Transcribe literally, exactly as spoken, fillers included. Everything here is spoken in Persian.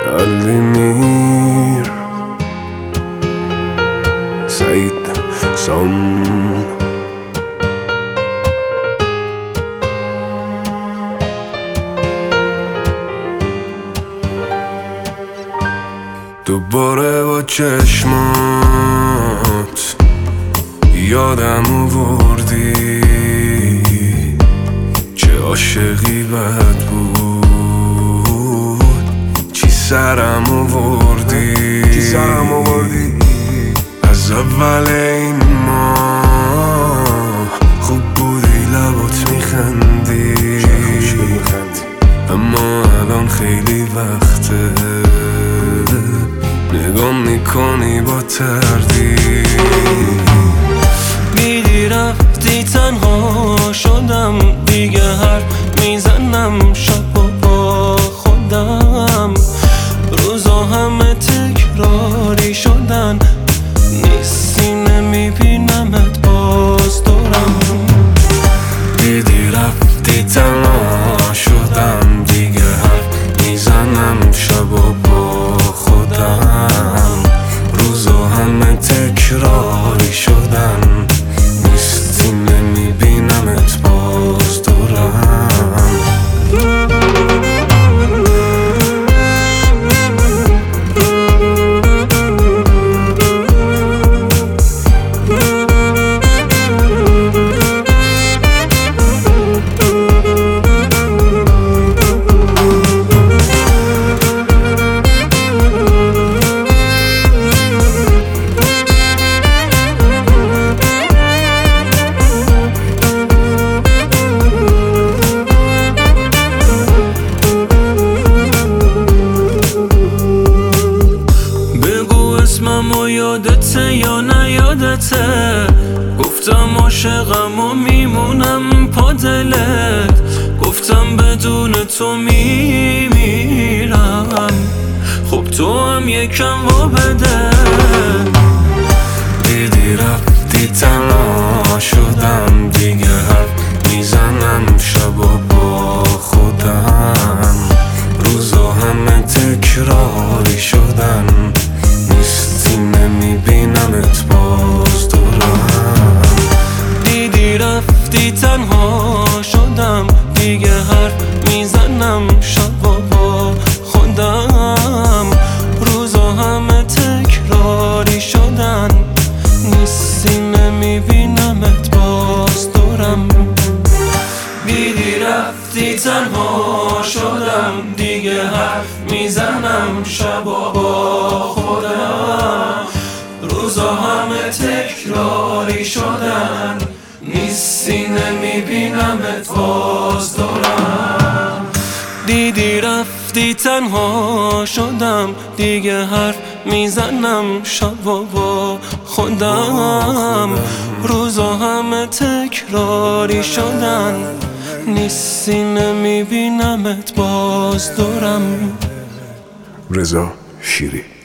الدمير سعيد سام دوباره با چشمات یادم آوردی چه عاشقی بد بود چی سرم آوردی چی سرم آوردی از اول این ماه خوب بودی لبات میخندی اما الان خیلی وقته نگام میکنی با تردید دیدی رفتی تنها شدم دیگه حرف میزنم شب و با خودم روزا همه تکراری شدن نیستی نمیبینمت باز دورم دیدی رفتی تنها شدم دیگه حرف میزنم شب و با خودم روزا همه تکراری شدن نیستی نمیبینمت باز دورم اسممو یادته یا نیادته گفتم عاشقم و میمونم پا دلت گفتم بدون تو میمیرم خب تو هم یکم و بده دیدی رفتی تنها شدم دیگه حرف میزنم شب و با خودم روزا همه تکراری شدن نیستی نمیبینمت باز دورم دیدی رفتی تنها شدم دیگه حرف میزنم شب و با خودم روزا همه تکراری شدن نیستی نمیبینمت باز دورم دیدی رفتی تنها شدم دیگه حرف میزنم شب و با خودم روزا همه تکراری شدن نیستی نمیبینمت باز دورم دیدی رفتی تنها شدم دیگه حرف میزنم شب و با خودم روزا همه تکراری شدن نیستی نمیبینمت باز دورم رضا شیری.